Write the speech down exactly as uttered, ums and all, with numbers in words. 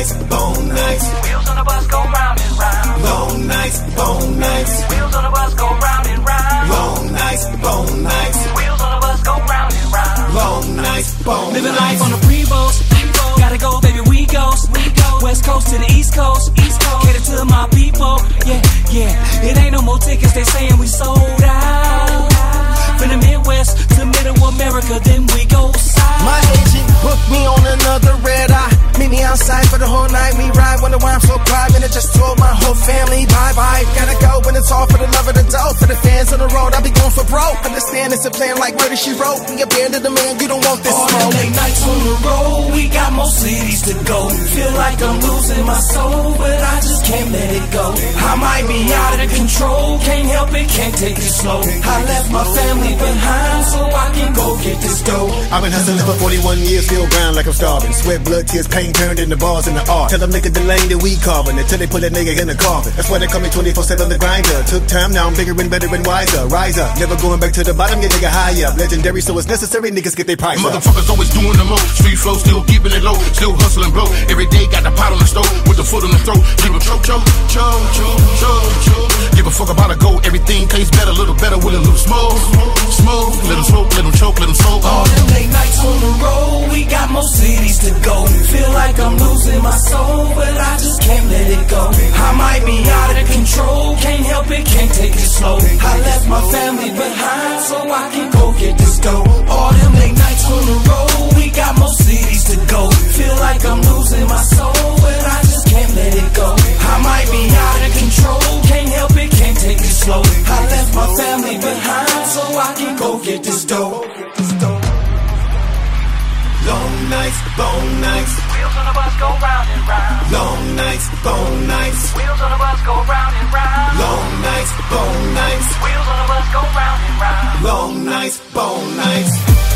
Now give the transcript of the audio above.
nights, bone nights. Wheels on the bus go round and round. Long nights, bone nights. Wheels on the bus go round and round. Long nights, bone nights. Wheels on the bus go round and round. Long nights, bone Living nights. life on the pre-boats. Gotta go, baby, we go. West Coast to the East Coast. East Coast. Cater to my people. Yeah, yeah. It ain't no more tickets. They saying we sold out. From the Midwest to Middle America, then we go south. My agent booked me on another red eye. Meet me outside for the whole night. We ride. Wonder why I'm so quiet. And I just told my whole family bye bye. Gotta go when it's all for the love of the dough. For the fans on the road, I'll be going for broke. Understand it's a plan like Murder She Wrote. We abandoned the man, you don't want this All smoke. the late nights on the road, we got more cities to go. Feel like I'm losing my soul, but I just can't let it go. I might be out of control, can't help it, can't take it slow. I left my family behind so I can go get this dough. I've been hustling for forty-one years, still grind like I'm starving. Sweat, blood, tears, pain turned into bars in the art. Tell them nigga the lane that we carving until they put a nigga in the coffin. That's why they call me twenty-four seven the grinder. Took time, now I'm bigger and better and wiser. Rise up, never going back to the bottom, get nigga high up. Legendary, so it's necessary, niggas get their price up. Motherfuckers always doing the most. Street flow, still keeping it low. Still hustling, bro. Every day got the pot on the stove with the foot on the throat. Give a choke, choke, choke, choke, choke, choke. Give a fuck about a go. Everything tastes better, a little better with a little smoke. Smoke, let them smoke, let them choke, let them smoke. All them late nights on the road, we got more cities to go. Feel like I'm losing my soul, but I just can't let it go. I might be out of control, can't help it, can't take it slow. I left my family behind so I can go get this dough. All them late nights on the road, we got more cities to go. Feel like I'm losing my soul, but I just can't let it go. I might be out of control, can't help it, can't take it slow. I left my family behind so I can go get this dough. Long nights, bone nights. Wheels on the bus go round and round. Long nights, bone nights. Wheels on the bus go round and round. Long nights, bone nights. Wheels on the bus go round and round. Long nights, bone nights.